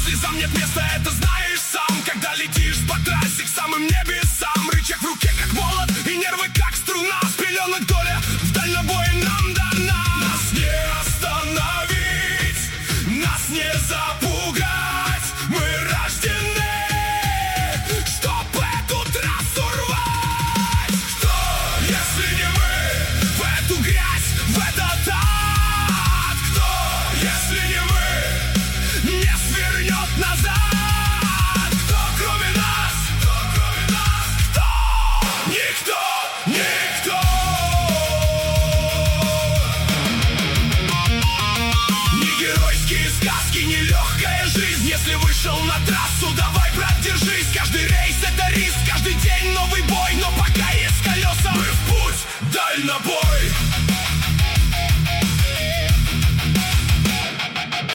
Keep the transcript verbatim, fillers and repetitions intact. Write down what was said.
слезам нет места, это знаешь сам. Когда летишь по трассе к самым небесам, рычаг в руке как молот и нервы как струна. С пеленок доля в дальнобойном дана. Нас не остановить, нас не запугать. Мы рождены, чтоб эту трассу рвать. Кто, если не мы, в эту грязь, в этот ад? Кто, если не мы, не свернет назад? Кто, кроме нас? Кто, кроме нас? Кто? Никто, никто. Не геройские сказки, не легкая жизнь. Если вышел на трассу, давай